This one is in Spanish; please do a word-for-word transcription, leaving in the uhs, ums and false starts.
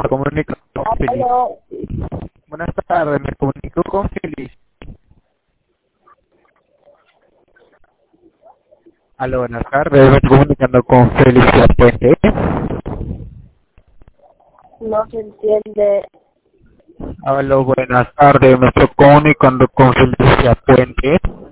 comunico con Feliz. Aló. Buenas tardes, me comunico con Feliz. Aló, buenas tardes, me estoy comunicando con Felicia Puente. No se entiende. Aló, buenas tardes, me estoy comunicando con Felicia Puente.